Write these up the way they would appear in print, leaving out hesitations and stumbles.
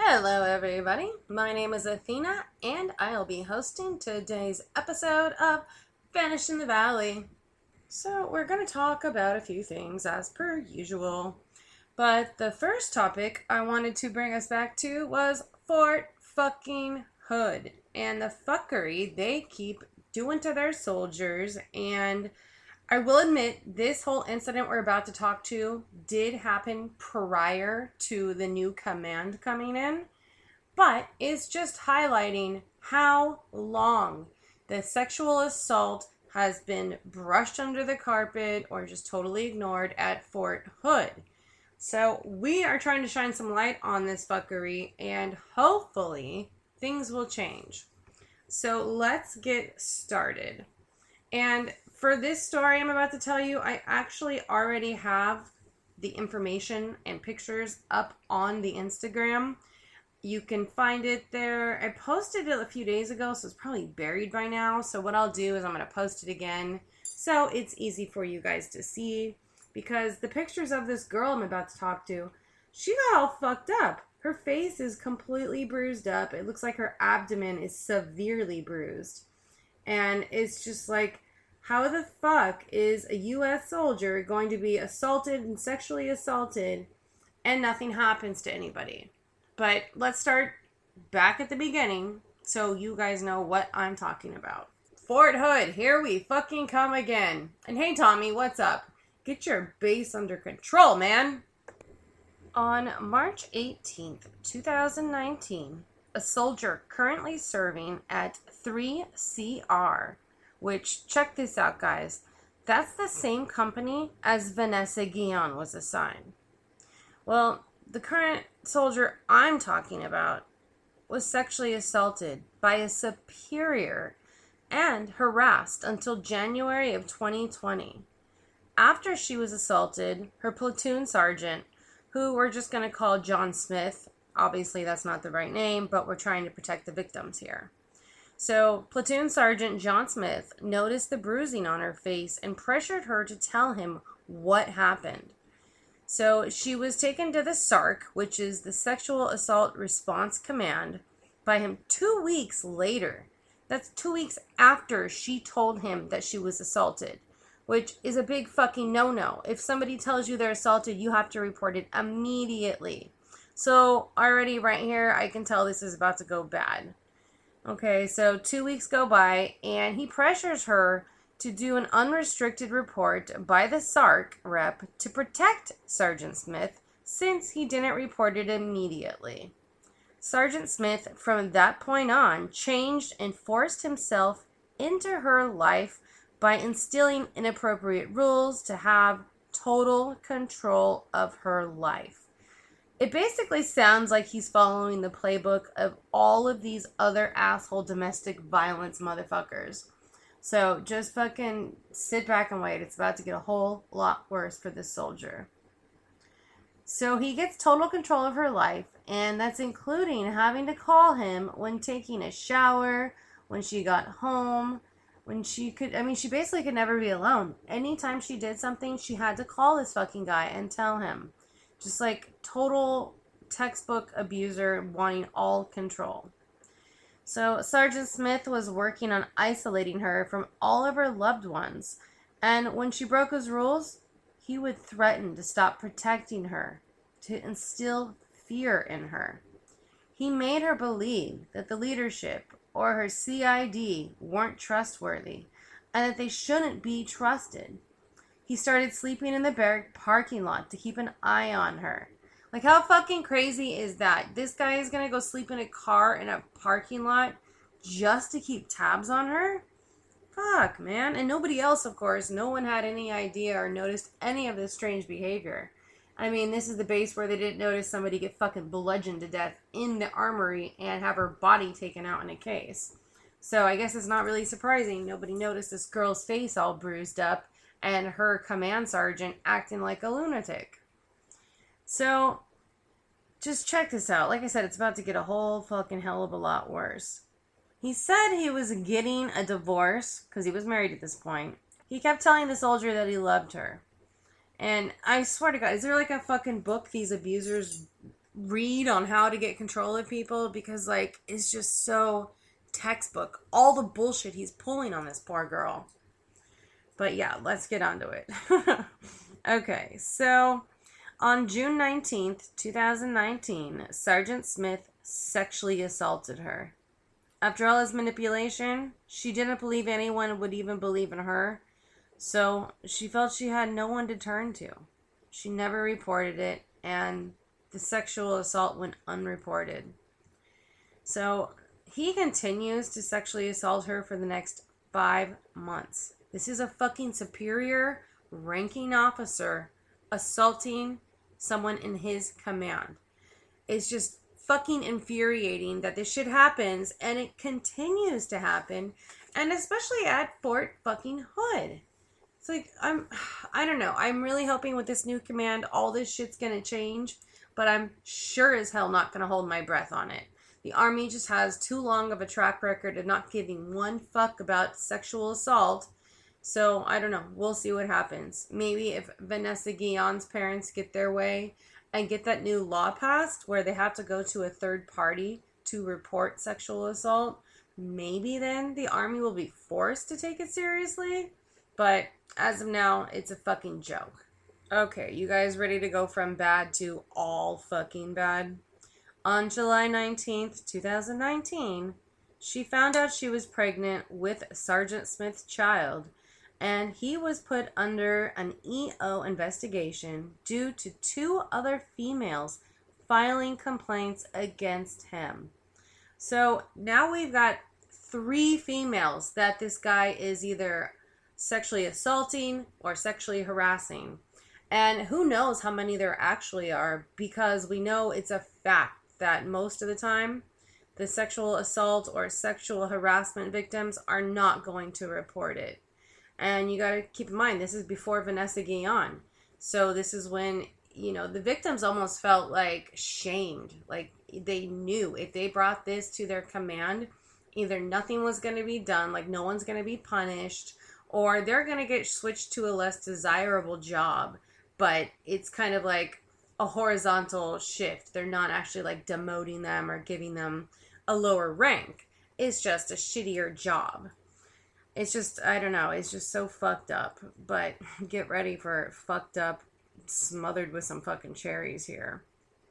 Hello, everybody. My name is Athena, and I'll be hosting today's episode of Vanish in the Valley. So, we're going to talk about a few things as per usual. But the first topic I wanted to bring us back to was Fort fucking Hood and the fuckery they keep doing to their soldiers. And I will admit, this whole incident we're about to talk to did happen prior to the new command coming in, but it's just highlighting how long the sexual assault has been brushed under the carpet or just totally ignored at Fort Hood. So we are trying to shine some light on this fuckery, and hopefully things will change. So let's get started. And for this story I'm about to tell you, I actually already have the information and pictures up on the Instagram. You can find it there. I posted it a few days ago, so it's probably buried by now. So what I'll do is I'm going to post it again so it's easy for you guys to see. Because the pictures of this girl I'm about to talk to, she got all fucked up. Her face is completely bruised up. It looks like her abdomen is severely bruised. And it's just like, how the fuck is a U.S. soldier going to be assaulted and sexually assaulted and nothing happens to anybody? But let's start back at the beginning so you guys know what I'm talking about. Fort Hood, here we fucking come again. And hey, Tommy, what's up? Get your base under control, man. On March 18th, 2019, a soldier currently serving at 3CR, which, check this out, guys, that's the same company as Vanessa Guillon was assigned. Well, the current soldier I'm talking about was sexually assaulted by a superior and harassed until January of 2020. After she was assaulted, her platoon sergeant, who we're just going to call John Smith, obviously that's not the right name, but we're trying to protect the victims here. So, Platoon Sergeant John Smith noticed the bruising on her face and pressured her to tell him what happened. So, she was taken to the SARC, which is the Sexual Assault Response Command, by him 2 weeks later. That's 2 weeks after she told him that she was assaulted, which is a big fucking no-no. If somebody tells you they're assaulted, you have to report it immediately. So, already right here, I can tell this is about to go bad. Okay, so 2 weeks go by, and he pressures her to do an unrestricted report by the SARC rep to protect Sergeant Smith, since he didn't report it immediately. Sergeant Smith, from that point on, changed and forced himself into her life by instilling inappropriate rules to have total control of her life. It basically sounds like he's following the playbook of all of these other asshole domestic violence motherfuckers. So just fucking sit back and wait. It's about to get a whole lot worse for this soldier. So he gets total control of her life, and that's including having to call him when taking a shower, when she got home, when she basically could never be alone. Anytime she did something, she had to call this fucking guy and tell him. Just like total textbook abuser wanting all control. So Sergeant Smith was working on isolating her from all of her loved ones. And when she broke his rules, he would threaten to stop protecting her, to instill fear in her. He made her believe that the leadership or her CID weren't trustworthy and that they shouldn't be trusted. He started sleeping in the barrack parking lot to keep an eye on her. Like, how fucking crazy is that? This guy is gonna go sleep in a car in a parking lot just to keep tabs on her? Fuck, man. And nobody else, of course. No one had any idea or noticed any of this strange behavior. I mean, this is the base where they didn't notice somebody get fucking bludgeoned to death in the armory and have her body taken out in a case. So I guess it's not really surprising nobody noticed this girl's face all bruised up and her command sergeant acting like a lunatic. So, just check this out. Like I said, it's about to get a whole fucking hell of a lot worse. He said he was getting a divorce, because he was married at this point. He kept telling the soldier that he loved her. And I swear to God, is there like a fucking book these abusers read on how to get control of people because, like, it's just so textbook. All the bullshit he's pulling on this poor girl. But yeah, let's get on to it. Okay, so on June 19th, 2019, Sergeant Smith sexually assaulted her. After all his manipulation, she didn't believe anyone would even believe in her, so she felt she had no one to turn to. She never reported it, and the sexual assault went unreported. So he continues to sexually assault her for the next 5 months. This is a fucking superior ranking officer assaulting someone in his command. It's just fucking infuriating that this shit happens, and it continues to happen, and especially at Fort fucking Hood. It's like, I don't know. I'm really hoping with this new command, all this shit's gonna change, but I'm sure as hell not gonna hold my breath on it. The Army just has too long of a track record of not giving one fuck about sexual assault. So, I don't know. We'll see what happens. Maybe if Vanessa Guillon's parents get their way and get that new law passed where they have to go to a third party to report sexual assault, maybe then the Army will be forced to take it seriously. But as of now, it's a fucking joke. Okay, you guys ready to go from bad to all fucking bad? On July 19th, 2019, she found out she was pregnant with Sergeant Smith's child, and he was put under an EO investigation due to 2 other females filing complaints against him. So now we've got 3 females that this guy is either sexually assaulting or sexually harassing. And who knows how many there actually are, because we know it's a fact that most of the time the sexual assault or sexual harassment victims are not going to report it. And you got to keep in mind, this is before Vanessa Guillon. So this is when, you know, the victims almost felt like shamed. Like they knew if they brought this to their command, either nothing was going to be done, like no one's going to be punished, or they're going to get switched to a less desirable job. But it's kind of like a horizontal shift. They're not actually like demoting them or giving them a lower rank. It's just a shittier job. It's just, I don't know, it's just so fucked up. But get ready for fucked up, smothered with some fucking cherries here.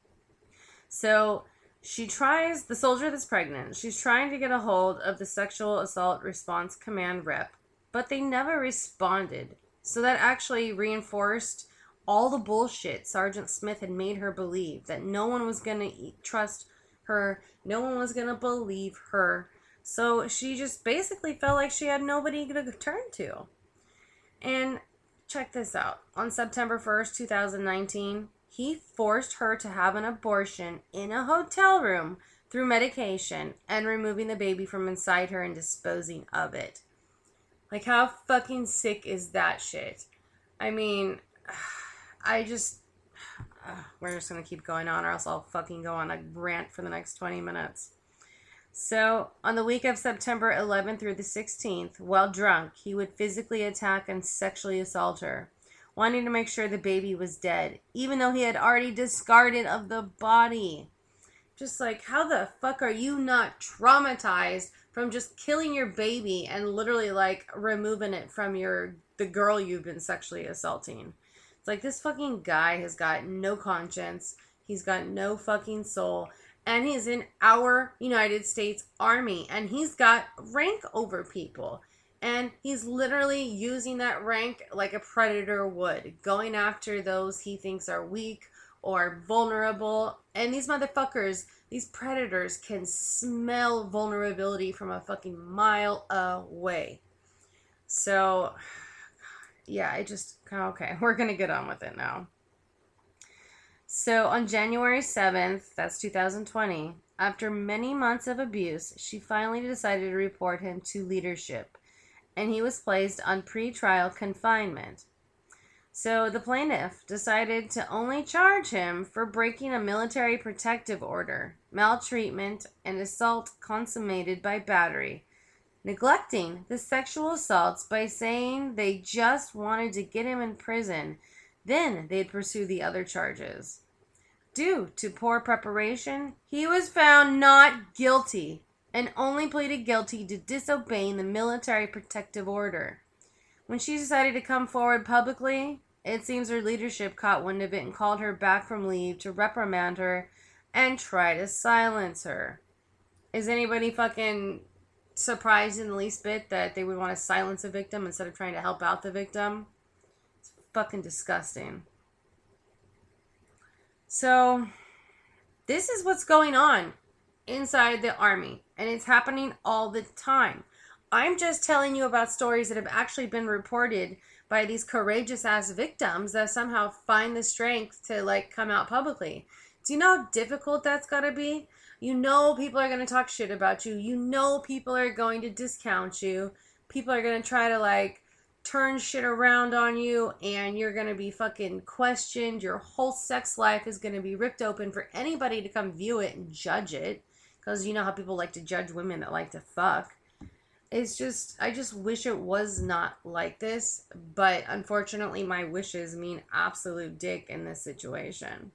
So the soldier that's pregnant, she's trying to get a hold of the Sexual Assault Response Command rep, but they never responded. So that actually reinforced all the bullshit Sergeant Smith had made her believe, that no one was going to trust her, no one was going to believe her. So she just basically felt like she had nobody to turn to. And check this out. On September 1st, 2019, he forced her to have an abortion in a hotel room through medication and removing the baby from inside her and disposing of it. Like, how fucking sick is that shit? I mean, we're just going to keep going on, or else I'll fucking go on a rant for the next 20 minutes. So, on the week of September 11th through the 16th, while drunk, he would physically attack and sexually assault her, wanting to make sure the baby was dead, even though he had already discarded of the body. Just like, how the fuck are you not traumatized from just killing your baby and literally, like, removing it from the girl you've been sexually assaulting? It's like, this fucking guy has got no conscience. He's got no fucking soul. And he's in our United States Army. And he's got rank over people. And he's literally using that rank like a predator would. Going after those he thinks are weak or vulnerable. And these motherfuckers, these predators, can smell vulnerability from a fucking mile away. So, yeah, okay, we're going to get on with it now. So, on January 7th, that's 2020, after many months of abuse, she finally decided to report him to leadership, and he was placed on pretrial confinement. So, the plaintiff decided to only charge him for breaking a military protective order, maltreatment, and assault consummated by battery, neglecting the sexual assaults by saying they just wanted to get him in prison. Then they'd pursue the other charges. due to poor preparation, he was found not guilty and only pleaded guilty to disobeying the military protective order. When she decided to come forward publicly, it seems her leadership caught wind of it and called her back from leave to reprimand her and try to silence her. Is anybody fucking surprised in the least bit that they would want to silence a victim instead of trying to help out the victim? It's fucking disgusting. So, this is what's going on inside the Army, and it's happening all the time. I'm just telling you about stories that have actually been reported by these courageous ass victims that somehow find the strength to like come out publicly. Do you know how difficult that's gotta be? You know people are gonna talk shit about you. You know people are going to discount you. People are gonna try to like turn shit around on you, and you're gonna be fucking questioned. Your whole sex life is gonna be ripped open for anybody to come view it and judge it. Because you know how people like to judge women that like to fuck. It's just, I just wish it was not like this, but unfortunately my wishes mean absolute dick in this situation.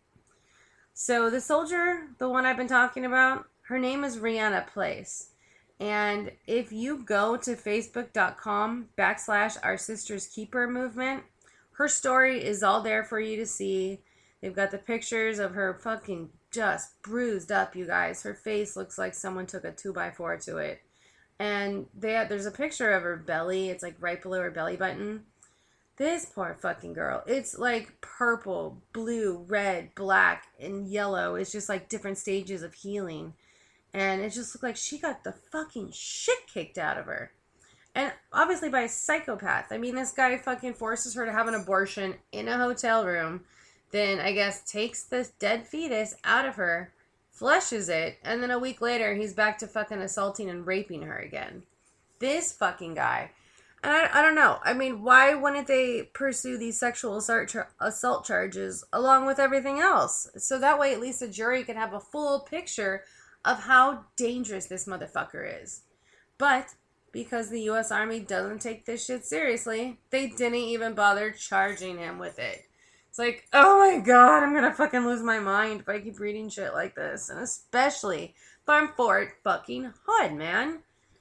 So the soldier, the one I've been talking about, her name is Rihanna Place. And if you go to facebook.com/Our Sisters Keeper movement, her story is all there for you to see. They've got the pictures of her fucking just bruised up, you guys. Her face looks like someone took a 2x4 to it. And there's a picture of her belly. It's like right below her belly button. This poor fucking girl. It's like purple, blue, red, black, and yellow. It's just like different stages of healing. And it just looked like she got the fucking shit kicked out of her. And obviously by a psychopath. I mean, this guy fucking forces her to have an abortion in a hotel room. Then, I guess, takes this dead fetus out of her, flushes it, and then a week later, he's back to fucking assaulting and raping her again. This fucking guy. And I don't know. I mean, why wouldn't they pursue these sexual assault charges along with everything else? So that way, at least the jury can have a full picture of how dangerous this motherfucker is. But because the U.S. Army doesn't take this shit seriously, they didn't even bother charging him with it. It's like, oh my god, I'm gonna fucking lose my mind if I keep reading shit like this. And especially from Fort fucking Hood, man.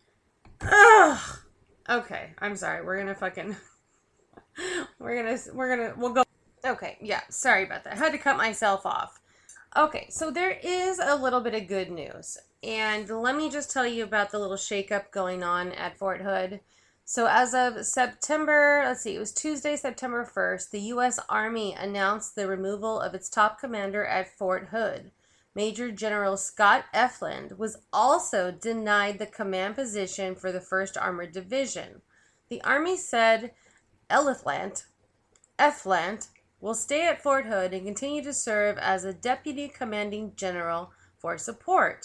Ugh. Okay, I'm sorry. We'll go. Okay, yeah, sorry about that. I had to cut myself off. Okay, so there is a little bit of good news. And let me just tell you about the little shakeup going on at Fort Hood. So as of September, it was Tuesday, September 1st, the U.S. Army announced the removal of its top commander at Fort Hood. Major General Scott Efland was also denied the command position for the 1st Armored Division. The Army said Efland will stay at Fort Hood and continue to serve as a Deputy Commanding General for support.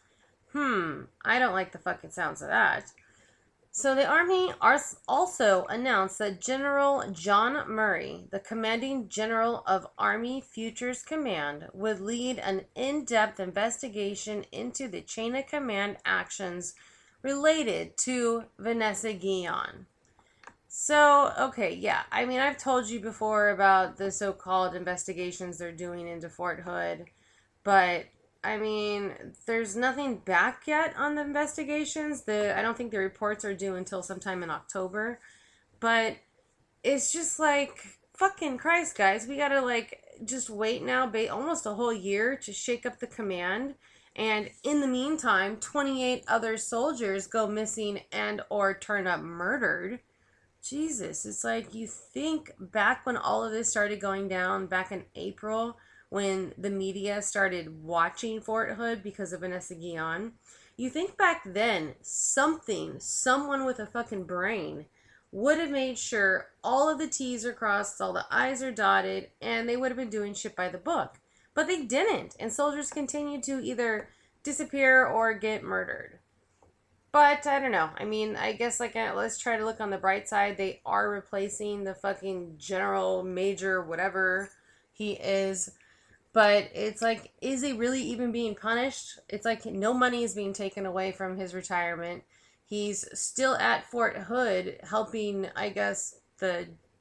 I don't like the fucking sounds of that. So the Army also announced that General John Murray, the Commanding General of Army Futures Command, would lead an in-depth investigation into the chain of command actions related to Vanessa Guillon. So, okay, yeah, I mean, I've told you before about the so-called investigations they're doing into Fort Hood, but I mean, there's nothing back yet on the investigations. I don't think the reports are due until sometime in October. But it's just like, fucking Christ, guys. We gotta, like, just wait now almost a whole year to shake up the command. And in the meantime, 28 other soldiers go missing and or turn up murdered. Jesus, it's like you think back when all of this started going down back in April, when the media started watching Fort Hood because of Vanessa Guillon, you think back then someone with a fucking brain would have made sure all of the T's are crossed, all the I's are dotted, and they would have been doing shit by the book. But they didn't, and soldiers continued to either disappear or get murdered. But, I don't know. I mean, I guess, like, let's try to look on the bright side. They are replacing the fucking general, major, whatever he is. But it's like, is he really even being punished? It's like no money is being taken away from his retirement. He's still at Fort Hood helping, I guess, the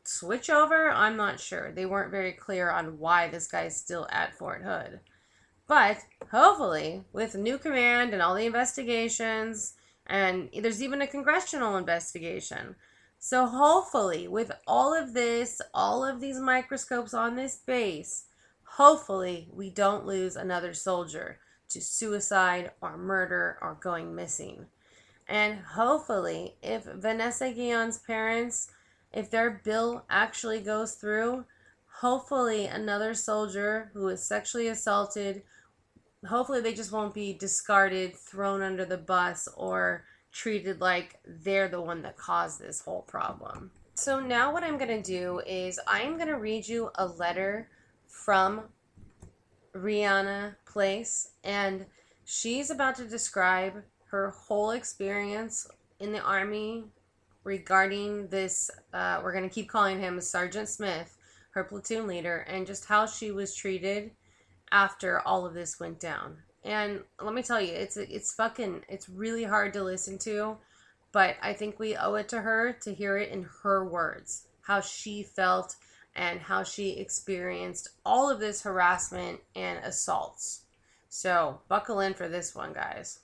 switch over, I'm not sure. They weren't very clear on why this guy's still at Fort Hood. But hopefully, with new command and all the investigations, and there's even a congressional investigation. So hopefully, with all of this, all of these microscopes on this base, hopefully we don't lose another soldier to suicide or murder or going missing. And hopefully, if Vanessa Guillon's parents, if their bill actually goes through, hopefully another soldier who is sexually assaulted, hopefully they just won't be discarded, thrown under the bus, or treated like they're the one that caused this whole problem. So now what I'm going to do is I'm going to read you a letter from Rihanna Place, and she's about to describe her whole experience in the Army regarding this, we're going to keep calling him Sergeant Smith, her platoon leader, and just how she was treated after all of this went down. And let me tell you, it's really hard to listen to, but I think we owe it to her to hear it in her words, how she felt and how she experienced all of this harassment and assaults. So buckle in for this one, guys.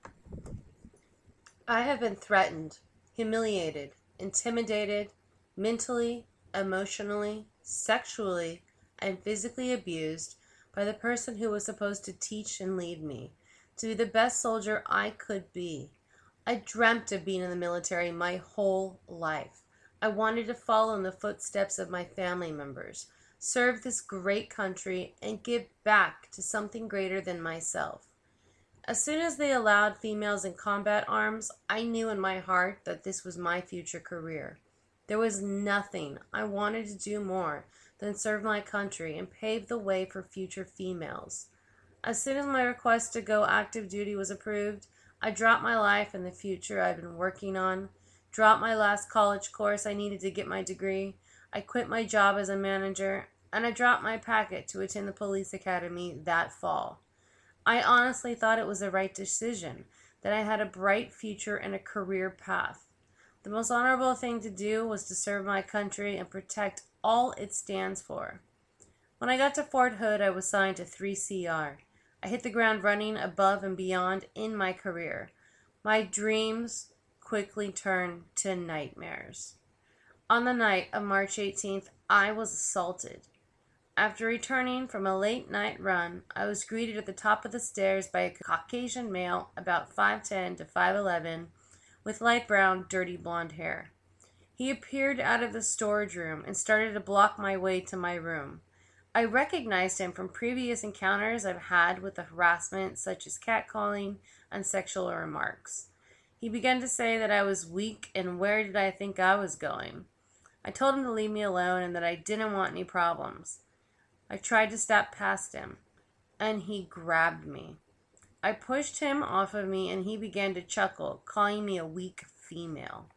I have been threatened, humiliated, intimidated, mentally, emotionally, sexually, and physically abused by the person who was supposed to teach and lead me, to be the best soldier I could be. I dreamt of being in the military my whole life. I wanted to follow in the footsteps of my family members, serve this great country, and give back to something greater than myself. As soon as they allowed females in combat arms, I knew in my heart that this was my future career. There was nothing I wanted to do more than serve my country and pave the way for future females. As soon as my request to go active duty was approved, I dropped my life and the future I've been working on, dropped my last college course I needed to get my degree, I quit my job as a manager, and I dropped my packet to attend the police academy that fall. I honestly thought it was the right decision, that I had a bright future and a career path. The most honorable thing to do was to serve my country and protect all it stands for. When I got to Fort Hood, I was signed to 3CR. I hit the ground running above and beyond in my career. My dreams quickly turned to nightmares. On the night of March 18th, I was assaulted. After returning from a late night run, I was greeted at the top of the stairs by a Caucasian male about 5'10 to 5'11 with light brown, dirty blonde hair. He appeared out of the storage room and started to block my way to my room. I recognized him from previous encounters I've had with the harassment such as catcalling and sexual remarks. He began to say that I was weak and where did I think I was going. I told him to leave me alone and that I didn't want any problems. I tried to step past him, and he grabbed me. I pushed him off of me, and he began to chuckle, calling me a weak female.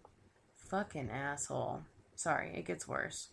Fucking asshole. Sorry, it gets worse.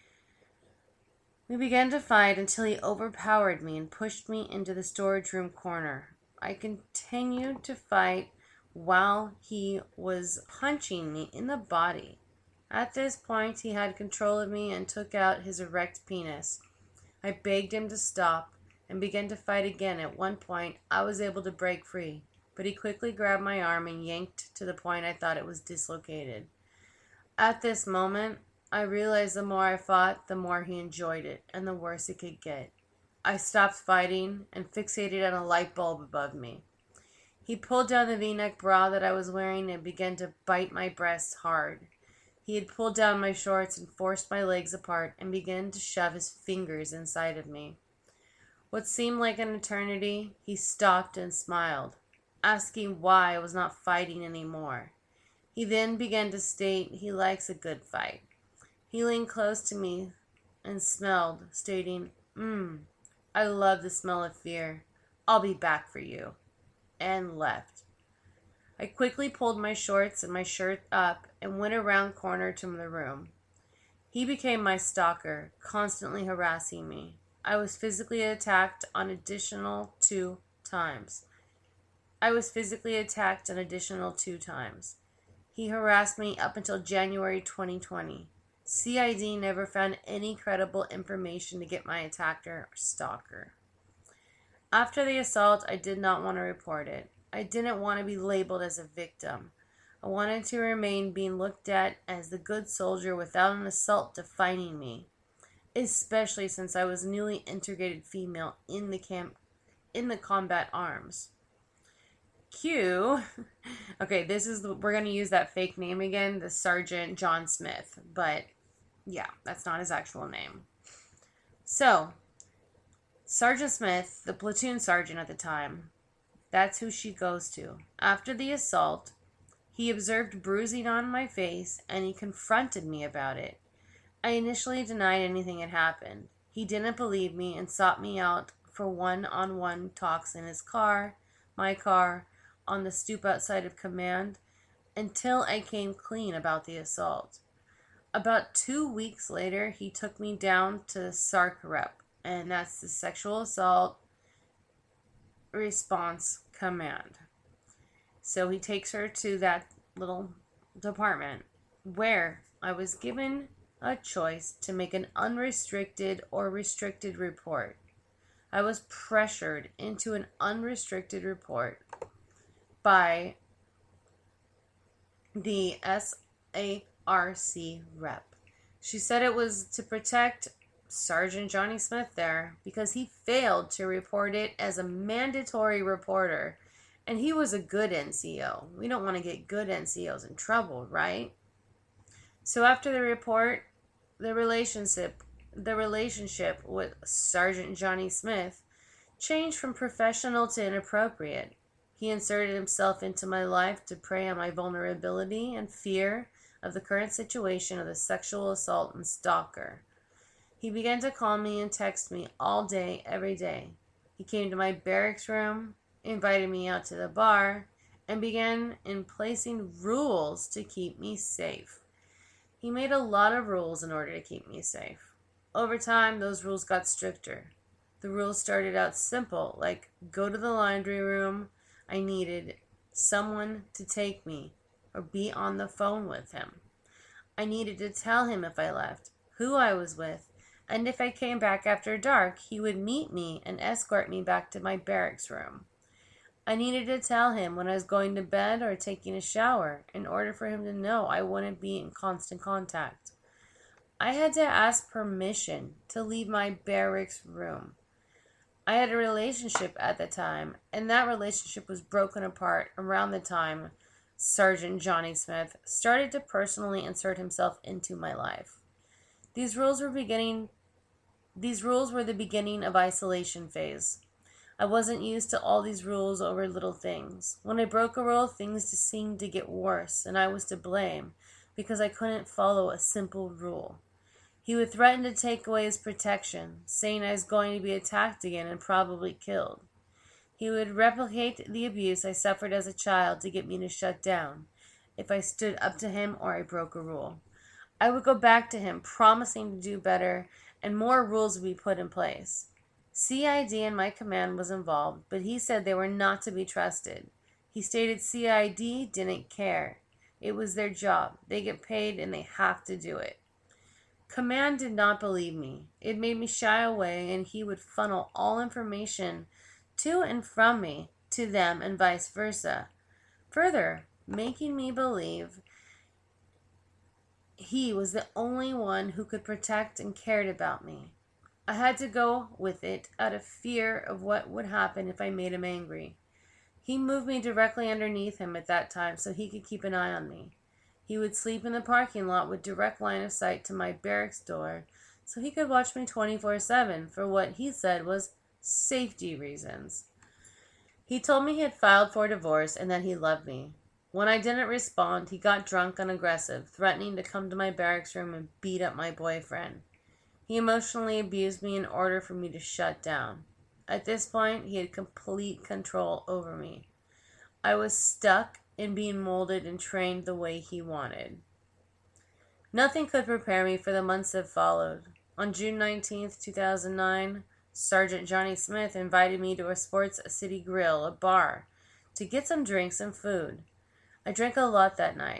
We began to fight until he overpowered me and pushed me into the storage room corner. I continued to fight while he was punching me in the body. At this point, he had control of me and took out his erect penis. I begged him to stop and began to fight again. At one point, I was able to break free, but he quickly grabbed my arm and yanked to the point I thought it was dislocated. At this moment, I realized the more I fought, the more he enjoyed it, and the worse it could get. I stopped fighting and fixated on a light bulb above me. He pulled down the V-neck bra that I was wearing and began to bite my breasts hard. He had pulled down my shorts and forced my legs apart and began to shove his fingers inside of me. What seemed like an eternity, he stopped and smiled, asking why I was not fighting anymore. He then began to state he likes a good fight. He leaned close to me and smelled, stating, I love the smell of fear. I'll be back for you," and left. I quickly pulled my shorts and my shirt up and went around corner to the room. He became my stalker, constantly harassing me. I was physically attacked an additional 2 times. He harassed me up until January 2020. CID never found any credible information to get my attacker or stalker. After the assault, I did not want to report it. I didn't want to be labeled as a victim. I wanted to remain being looked at as the good soldier without an assault defining me, especially since I was a newly integrated female in the combat arms. Q. Okay, we're going to use that fake name again, the Sergeant John Smith, but yeah, that's not his actual name. So, Sergeant Smith, the platoon sergeant at the time, that's who she goes to. After the assault, he observed bruising on my face and he confronted me about it. I initially denied anything had happened. He didn't believe me and sought me out for one-on-one talks in his car, my car, on the stoop outside of command, until I came clean about the assault. About 2 weeks later, he took me down to SARC Rep, and that's the Sexual Assault Response Command. So he takes her to that little department where I was given a choice to make an unrestricted or restricted report. I was pressured into an unrestricted report by the SARC rep. She said it was to protect Sergeant Johnny Smith there because he failed to report it as a mandatory reporter, and he was a good NCO. We don't want to get good NCOs in trouble, right? So after the report, the relationship with Sergeant Johnny Smith changed from professional to inappropriate. He inserted himself into my life to prey on my vulnerability and fear of the current situation of the sexual assault and stalker. He began to call me and text me all day, every day. He came to my barracks room, invited me out to the bar, and began in placing rules to keep me safe. He made a lot of rules in order to keep me safe. Over time, those rules got stricter. The rules started out simple, like go to the laundry room. I needed someone to take me or be on the phone with him. I needed to tell him if I left, who I was with, and if I came back after dark, he would meet me and escort me back to my barracks room. I needed to tell him when I was going to bed or taking a shower in order for him to know I wouldn't be in constant contact. I had to ask permission to leave my barracks room. I had a relationship at the time, and that relationship was broken apart around the time Sergeant Johnny Smith started to personally insert himself into my life. These rules were the beginning of isolation phase. I wasn't used to all these rules over little things. When I broke a rule, things just seemed to get worse, and I was to blame because I couldn't follow a simple rule. He would threaten to take away his protection, saying I was going to be attacked again and probably killed. He would replicate the abuse I suffered as a child to get me to shut down if I stood up to him or I broke a rule. I would go back to him, promising to do better, and more rules would be put in place. CID in my command was involved, but he said they were not to be trusted. He stated CID didn't care. It was their job. They get paid and they have to do it. Command did not believe me. It made me shy away, and he would funnel all information to and from me to them and vice versa. Further, making me believe he was the only one who could protect and cared about me. I had to go with it out of fear of what would happen if I made him angry. He moved me directly underneath him at that time so he could keep an eye on me. He would sleep in the parking lot with direct line of sight to my barracks door so he could watch me 24/7 for what he said was safety reasons. He told me he had filed for divorce and that he loved me. When I didn't respond, he got drunk and aggressive, threatening to come to my barracks room and beat up my boyfriend. He emotionally abused me in order for me to shut down. At this point, he had complete control over me. I was stuck in being molded and trained the way he wanted. Nothing could prepare me for the months that followed. On June 19th, 2009, Sergeant Johnny Smith invited me to a Sports City Grill, a bar, to get some drinks and food. I drank a lot that night,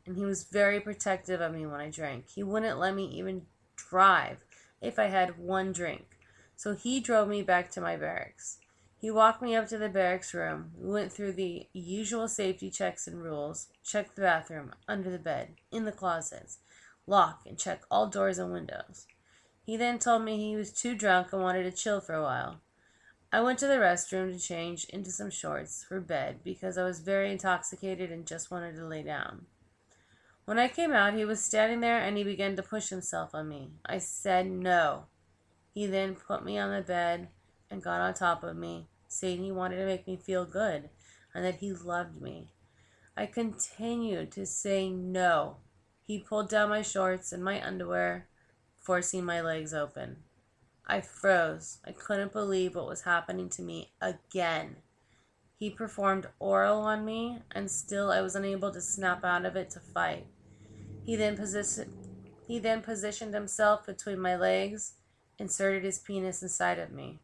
and he was very protective of me when I drank. He wouldn't let me even drive if I had one drink. So he drove me back to my barracks. He walked me up to the barracks room. We went through the usual safety checks and rules. Checked the bathroom, under the bed, in the closets. Lock and check all doors and windows. He then told me he was too drunk and wanted to chill for a while. I went to the restroom to change into some shorts for bed because I was very intoxicated and just wanted to lay down. When I came out, he was standing there and he began to push himself on me. I said no. He then put me on the bed and got on top of me, saying he wanted to make me feel good and that he loved me. I continued to say no. He pulled down my shorts and my underwear, forcing my legs open. I froze. I couldn't believe what was happening to me again. He performed oral on me, and still I was unable to snap out of it to fight. He then positioned himself between my legs, inserted his penis inside of me.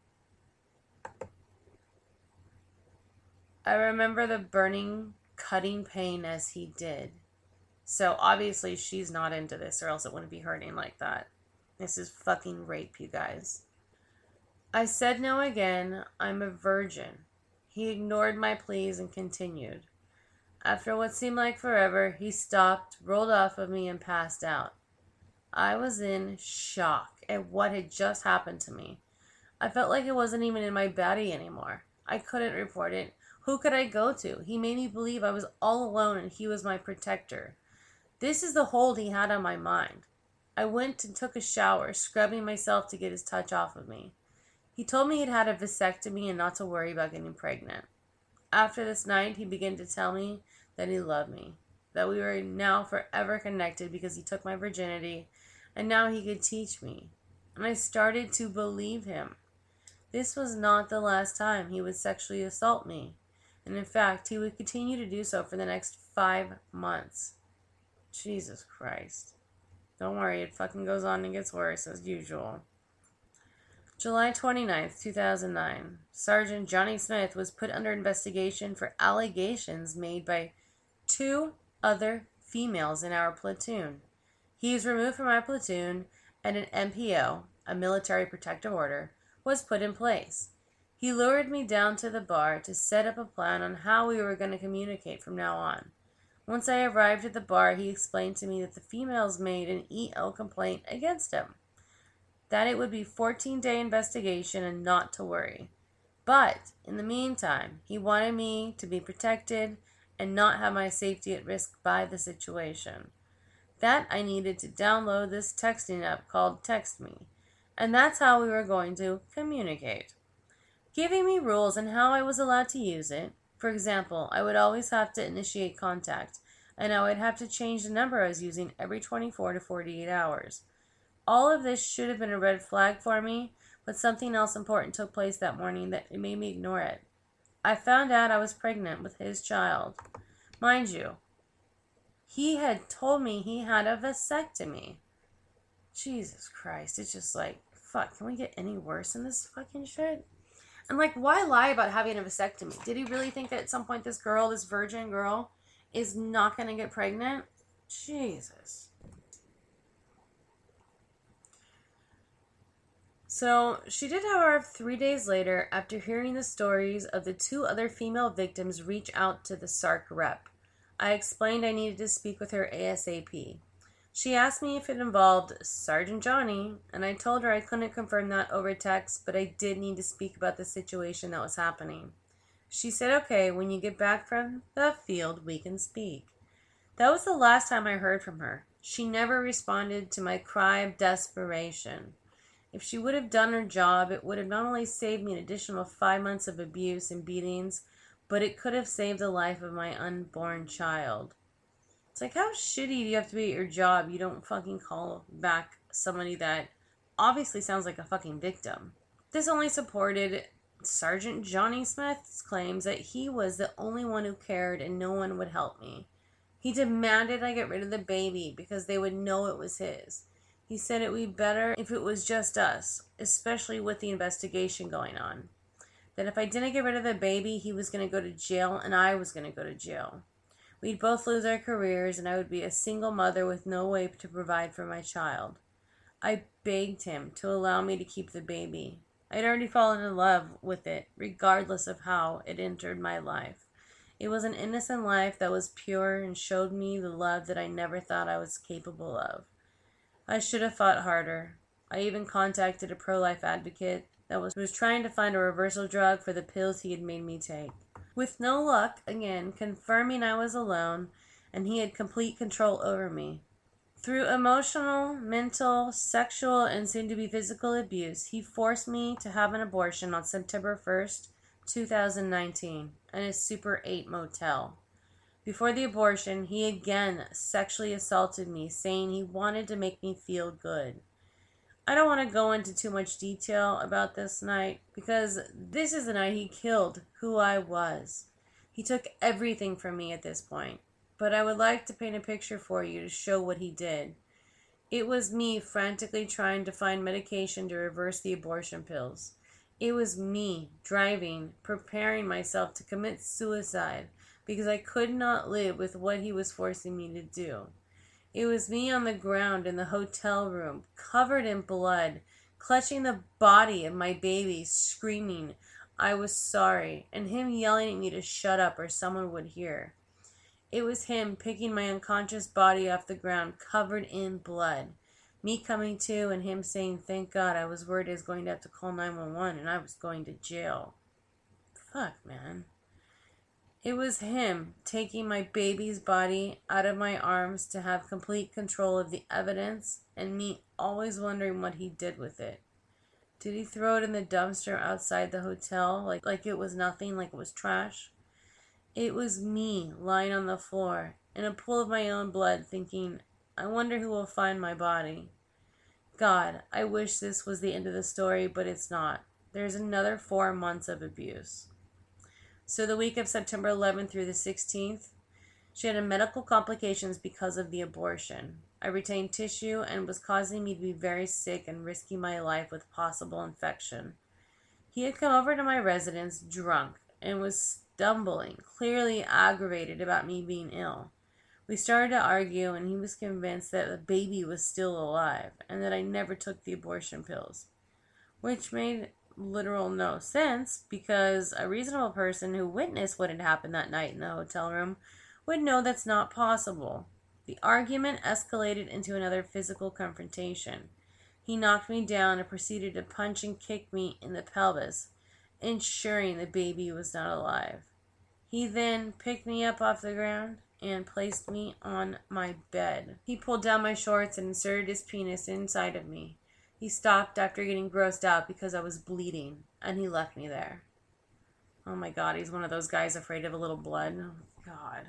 I remember the burning, cutting pain as he did. So obviously she's not into this, or else it wouldn't be hurting like that. This is fucking rape, you guys. I said no again. I'm a virgin. He ignored my pleas and continued. After what seemed like forever, he stopped, rolled off of me, and passed out. I was in shock at what had just happened to me. I felt like it wasn't even in my body anymore. I couldn't report it. Who could I go to? He made me believe I was all alone and he was my protector. This is the hold he had on my mind. I went and took a shower, scrubbing myself to get his touch off of me. He told me he'd had a vasectomy and not to worry about getting pregnant. After this night, he began to tell me that he loved me, that we were now forever connected because he took my virginity, and now he could teach me. And I started to believe him. This was not the last time he would sexually assault me, and in fact, he would continue to do so for the next 5 months. Jesus Christ. Don't worry, it fucking goes on and gets worse as usual. July 29th, 2009. Sergeant Johnny Smith was put under investigation for allegations made by 2 other females in our platoon. He was removed from our platoon and an MPO, a military protective order, was put in place. He lured me down to the bar to set up a plan on how we were going to communicate from now on. Once I arrived at the bar, he explained to me that the females made an EO complaint against him, that it would be a 14-day investigation and not to worry. But, in the meantime, he wanted me to be protected and not have my safety at risk by the situation. That I needed to download this texting app called TextMe, and that's how we were going to communicate. Giving me rules on how I was allowed to use it. For example, I would always have to initiate contact, and I would have to change the number I was using every 24 to 48 hours. All of this should have been a red flag for me, but something else important took place that morning that made me ignore it. I found out I was pregnant with his child. Mind you, he had told me he had a vasectomy. Jesus Christ, it's just like, fuck, can we get any worse in this fucking shit? And like, why lie about having a vasectomy? Did he really think that at some point this girl, this virgin girl, is not going to get pregnant? Jesus. So, she did, however, 3 days later, after hearing the stories of the 2 other female victims, reach out to the SARC rep. I explained I needed to speak with her ASAP. She asked me if it involved Sergeant Johnny, and I told her I couldn't confirm that over text, but I did need to speak about the situation that was happening. She said, okay, when you get back from the field, we can speak. That was the last time I heard from her. She never responded to my cry of desperation. If she would have done her job, it would have not only saved me an additional 5 months of abuse and beatings, but it could have saved the life of my unborn child. It's like, how shitty do you have to be at your job? You don't fucking call back somebody that obviously sounds like a fucking victim. This only supported Sergeant Johnny Smith's claims that he was the only one who cared and no one would help me. He demanded I get rid of the baby because they would know it was his. He said it would be better if it was just us, especially with the investigation going on. That if I didn't get rid of the baby, he was going to go to jail and I was going to go to jail. We'd both lose our careers, and I would be a single mother with no way to provide for my child. I begged him to allow me to keep the baby. I'd already fallen in love with it, regardless of how it entered my life. It was an innocent life that was pure and showed me the love that I never thought I was capable of. I should have fought harder. I even contacted a pro-life advocate that was trying to find a reversal drug for the pills he had made me take. With no luck, again, confirming I was alone and he had complete control over me. Through emotional, mental, sexual, and soon-to-be physical abuse, he forced me to have an abortion on September 1st, 2019, in a Super 8 motel. Before the abortion, he again sexually assaulted me, saying he wanted to make me feel good. I don't want to go into too much detail about this night, because this is the night he killed who I was. He took everything from me at this point. But I would like to paint a picture for you to show what he did. It was me frantically trying to find medication to reverse the abortion pills. It was me driving, preparing myself to commit suicide because I could not live with what he was forcing me to do. It was me on the ground in the hotel room, covered in blood, clutching the body of my baby, screaming I was sorry, and him yelling at me to shut up or someone would hear. It was him picking my unconscious body off the ground, covered in blood. Me coming to and him saying, thank God, I was worried I was going to have to call 911 and I was going to jail. Fuck, man. It was him taking my baby's body out of my arms to have complete control of the evidence and me always wondering what he did with it. Did he throw it in the dumpster outside the hotel like it was nothing, like it was trash? It was me lying on the floor in a pool of my own blood thinking, I wonder who will find my body. God, I wish this was the end of the story, but it's not. There's another 4 months of abuse. So the week of September 11th through the 16th, she had medical complications because of the abortion. I retained tissue and was causing me to be very sick and risking my life with possible infection. He had come over to my residence drunk and was stumbling, clearly aggravated about me being ill. We started to argue, and he was convinced that the baby was still alive and that I never took the abortion pills, which made literal no sense because a reasonable person who witnessed what had happened that night in the hotel room would know that's not possible. The argument escalated into another physical confrontation. He knocked me down and proceeded to punch and kick me in the pelvis, ensuring the baby was not alive. He then picked me up off the ground and placed me on my bed. He pulled down my shorts and inserted his penis inside of me. He stopped after getting grossed out because I was bleeding, and he left me there. Oh my God, he's one of those guys afraid of a little blood. Oh God.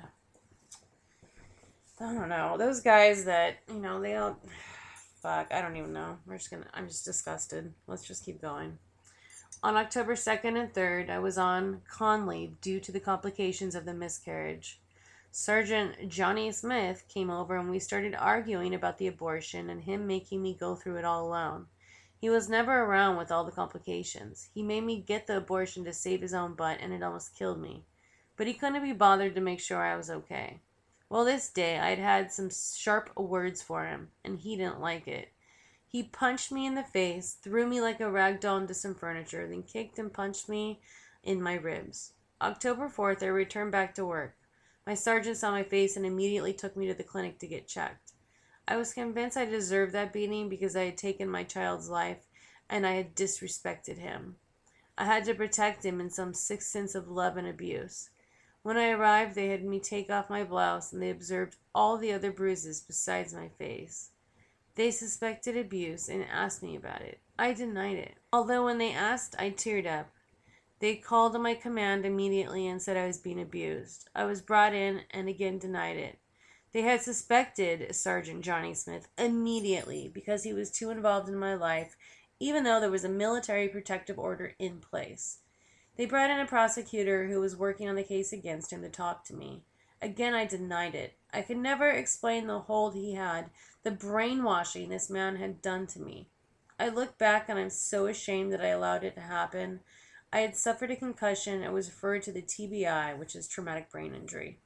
I don't know. Those guys that, they don't... Fuck, I don't even know. I'm just disgusted. Let's just keep going. On October 2nd and 3rd, I was on con leave due to the complications of the miscarriage. Sergeant Johnny Smith came over and we started arguing about the abortion and him making me go through it all alone. He was never around with all the complications. He made me get the abortion to save his own butt and it almost killed me. But he couldn't be bothered to make sure I was okay. Well, this day I'd had some sharp words for him and he didn't like it. He punched me in the face, threw me like a rag doll into some furniture, then kicked and punched me in my ribs. October 4th, I returned back to work. My sergeant saw my face and immediately took me to the clinic to get checked. I was convinced I deserved that beating because I had taken my child's life and I had disrespected him. I had to protect him in some sixth sense of love and abuse. When I arrived, they had me take off my blouse and they observed all the other bruises besides my face. They suspected abuse and asked me about it. I denied it. Although when they asked, I teared up. They called on my command immediately and said I was being abused. I was brought in and again denied it. They had suspected Sergeant Johnny Smith immediately because he was too involved in my life, even though there was a military protective order in place. They brought in a prosecutor who was working on the case against him to talk to me. Again, I denied it. I could never explain the hold he had, the brainwashing this man had done to me. I look back and I'm so ashamed that I allowed it to happen. I had suffered a concussion and was referred to the TBI, which is traumatic brain injury.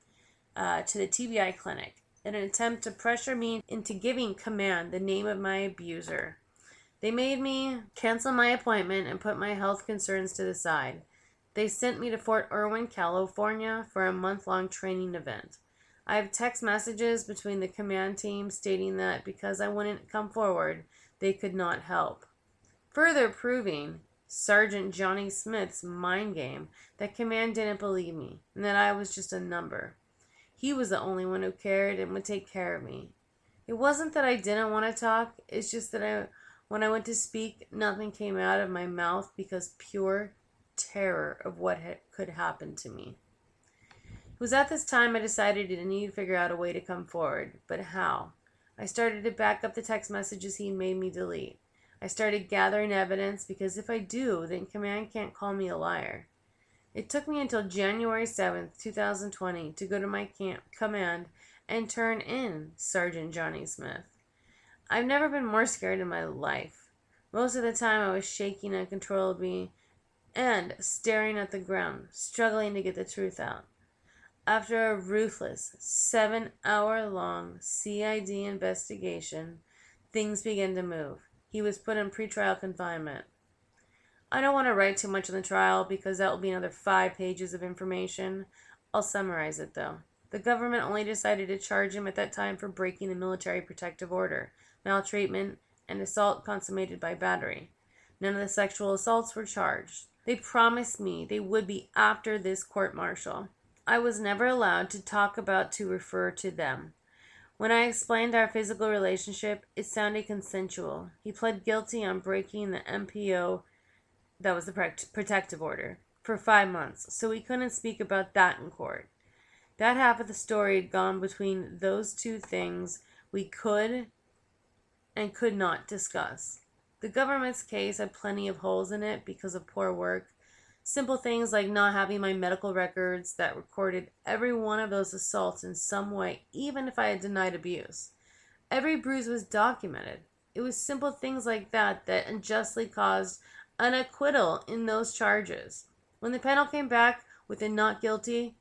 to the TBI clinic in an attempt to pressure me into giving Command the name of my abuser. They made me cancel my appointment and put my health concerns to the side. They sent me to Fort Irwin, California for a month-long training event. I have text messages between the Command team stating that because I wouldn't come forward, they could not help. Further proving Sergeant Johnny Smith's mind game that Command didn't believe me and that I was just a number. He was the only one who cared and would take care of me. It wasn't that I didn't want to talk, it's just that when I went to speak, nothing came out of my mouth because pure terror of what could happen to me. It was at this time I decided I needed to figure out a way to come forward, but how? I started to back up the text messages he made me delete. I started gathering evidence because if I do, then Command can't call me a liar. It took me until January 7th, 2020 to go to my command and turn in Sergeant Johnny Smith. I've never been more scared in my life. Most of the time I was shaking uncontrollably and staring at the ground, struggling to get the truth out. After a ruthless 7-hour-long CID investigation, things began to move. He was put in pretrial confinement. I don't want to write too much on the trial because that will be another 5 pages of information. I'll summarize it though. The government only decided to charge him at that time for breaking the military protective order, maltreatment, and assault consummated by battery. None of the sexual assaults were charged. They promised me they would be after this court-martial. I was never allowed to talk about to refer to them. When I explained our physical relationship, it sounded consensual. He pled guilty on breaking the MPO, that was the protective order, for 5 months, so we couldn't speak about that in court. That half of the story had gone between those two things we could and could not discuss. The government's case had plenty of holes in it because of poor work. Simple things like not having my medical records that recorded every one of those assaults in some way, even if I had denied abuse. Every bruise was documented. It was simple things like that that unjustly caused an acquittal in those charges. When the panel came back with a not guilty,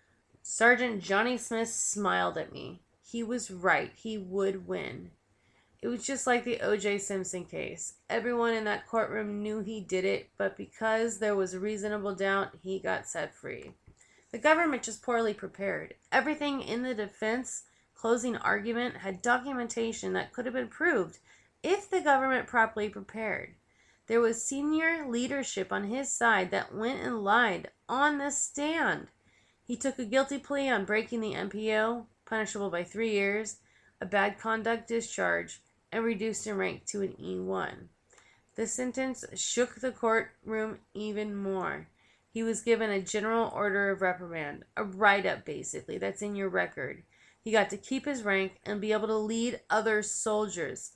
Sergeant Johnny Smith smiled at me. He was right. He would win. It was just like the O.J. Simpson case. Everyone in that courtroom knew he did it, but because there was reasonable doubt, he got set free. The government just poorly prepared. Everything in the defense closing argument had documentation that could have been proved if the government properly prepared. There was senior leadership on his side that went and lied on the stand. He took a guilty plea on breaking the MPO, punishable by 3 years, a bad conduct discharge, and reduced in rank to an E1. The sentence shook the courtroom even more. He was given a general order of reprimand, a write-up basically, that's in your record. He got to keep his rank and be able to lead other soldiers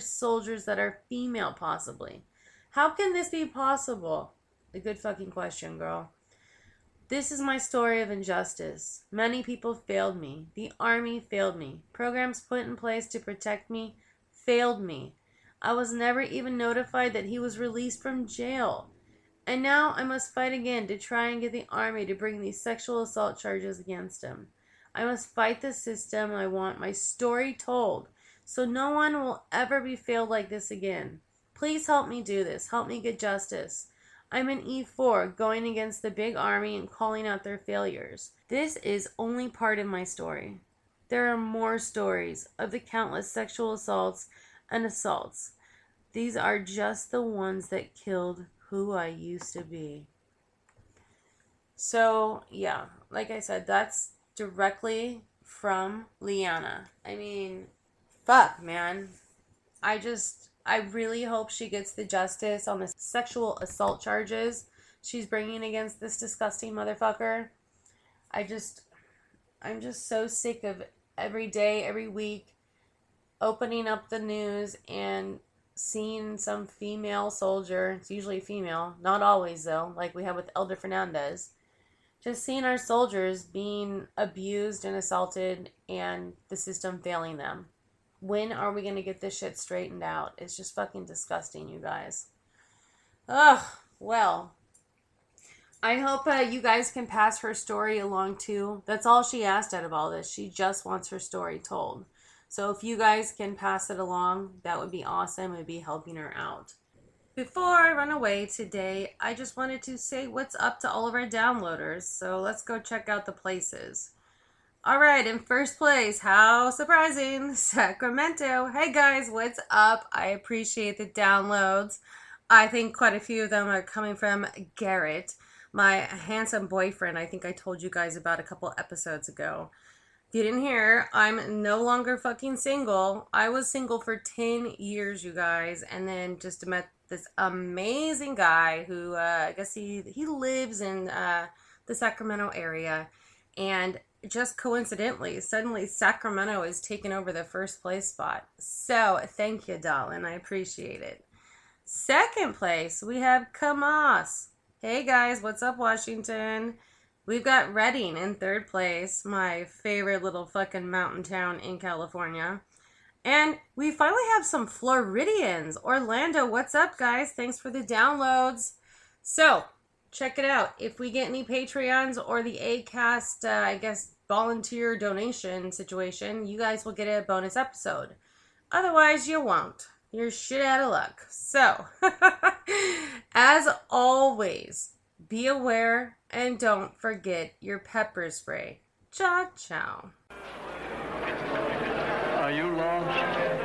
that are female possibly. How can this be possible? A good fucking question, girl. This is my story of injustice. Many people failed me. The Army failed me. Programs put in place to protect me failed me. I was never even notified that he was released from jail. And now I must fight again to try and get the Army to bring these sexual assault charges against him. I must fight the system. I want my story told so no one will ever be failed like this again. Please help me do this. Help me get justice. I'm an E4 going against the big Army and calling out their failures. This is only part of my story. There are more stories of the countless sexual assaults and assaults. These are just the ones that killed who I used to be. So, yeah, like I said, that's directly from Liana. I mean, fuck, man. I really hope she gets the justice on the sexual assault charges she's bringing against this disgusting motherfucker. I'm just so sick of every day, every week, opening up the news and seeing some female soldier, it's usually female, not always though, like we have with Elder Fernandez, just seeing our soldiers being abused and assaulted and the system failing them. When are we going to get this shit straightened out? It's just fucking disgusting, you guys. Ugh, well, I hope you guys can pass her story along too. That's all she asked out of all this. She just wants her story told. So if you guys can pass it along, that would be awesome. It would be helping her out. Before I run away today, I just wanted to say what's up to all of our downloaders. So let's go check out the places. All right, in first place, how surprising, Sacramento. Hey guys, what's up? I appreciate the downloads. I think quite a few of them are coming from Garrett, my handsome boyfriend. I think I told you guys about a couple episodes ago. If you didn't hear, I'm no longer fucking single. I was single for 10 years, you guys, and then just met this amazing guy who I guess he lives in the Sacramento area, and just coincidentally, suddenly Sacramento is taking over the first place spot. So thank you, darling. I appreciate it. Second place, we have Kamas. Hey guys, what's up, Washington? We've got Redding in third place, my favorite little fucking mountain town in California. And we finally have some Floridians. Orlando, what's up, guys? Thanks for the downloads. So, check it out. If we get any Patreons or the Acast, I guess, volunteer donation situation, you guys will get a bonus episode. Otherwise, you won't. You're shit out of luck. So, as always, be aware and don't forget your pepper spray. Ciao, ciao. Are you lost?